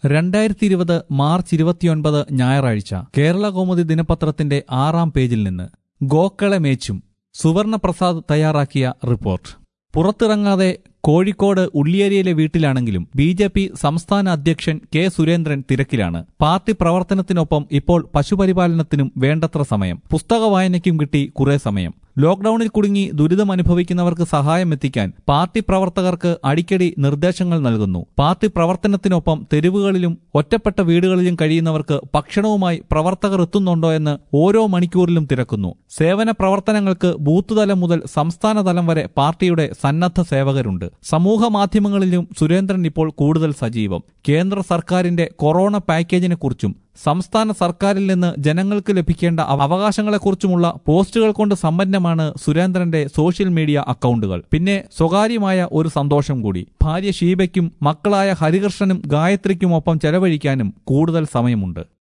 2020 March 29 ഞായറാഴ്ച കേരളകൗമുദി ദിനപത്രത്തിന്റെ 6-ാം പേജിൽ നിന്ന് ഗോക്കളെ മേച്ചും സുവർണപ്രസാദ് തയ്യാറാക്കിയ റിപ്പോർട്ട്. പുറത്തിറങ്ങാതെ കോഴിക്കോട് ഉള്ളിയേരിയിലെ വീട്ടിലാണെങ്കിലും ബി.ജെ.പി. സംസ്ഥാന അധ്യക്ഷൻ കെ. സുരേന്ദ്രൻ തിരക്കിലാണ്. പാർട്ടി പ്രവർത്തനത്തിനൊപ്പം ഇപ്പോൾ പശുപരിപാലനത്തിനും വേണ്ടത്ര സമയം, പുസ്തക വായനയ്ക്കും കിട്ടി കുറെ സമയം. ലോക്ഡൌണിൽ കുടുങ്ങി ദുരിതമനുഭവിക്കുന്നവർക്ക് സഹായം എത്തിക്കാൻ പാർട്ടി പ്രവർത്തകർക്ക് അടിക്കടി നിർദ്ദേശങ്ങൾ നൽകുന്നു. പാർട്ടി പ്രവർത്തനത്തിനൊപ്പം തെരുവുകളിലും ഒറ്റപ്പെട്ട വീടുകളിലും കഴിയുന്നവർക്ക് ഭക്ഷണവുമായി പ്രവർത്തകർ എത്തുന്നുണ്ടോ എന്ന് ഓരോ മണിക്കൂറിലും തിരക്കുന്നു. സേവന പ്രവർത്തനങ്ങൾക്ക് ബൂത്ത് തലം മുതൽ സംസ്ഥാന തലം വരെ പാർട്ടിയുടെ സന്നദ്ധ സേവകരുണ്ട്. സമൂഹ മാധ്യമങ്ങളിലും സുരേന്ദ്രൻ ഇപ്പോൾ കൂടുതൽ സജീവം. കേന്ദ്ര സർക്കാരിന്റെ കൊറോണ പാക്കേജിനെക്കുറിച്ചും സംസ്ഥാന സർക്കാരിൽ നിന്ന് ജനങ്ങൾക്ക് ലഭിക്കേണ്ട അവകാശങ്ങളെക്കുറിച്ചുമുള്ള പോസ്റ്റുകൾ കൊണ്ട് സമ്പന്നമാണ് സുരേന്ദ്രന്റെ സോഷ്യൽ മീഡിയ അക്കൗണ്ടുകൾ. പിന്നെ സ്വകാര്യമായ ഒരു സന്തോഷം കൂടി, ഭാര്യ ഷീബയ്ക്കും മക്കളായ ഹരികൃഷ്ണനും ഗായത്രിക്കുമൊപ്പം ചെലവഴിക്കാനും കൂടുതൽ സമയമുണ്ട്.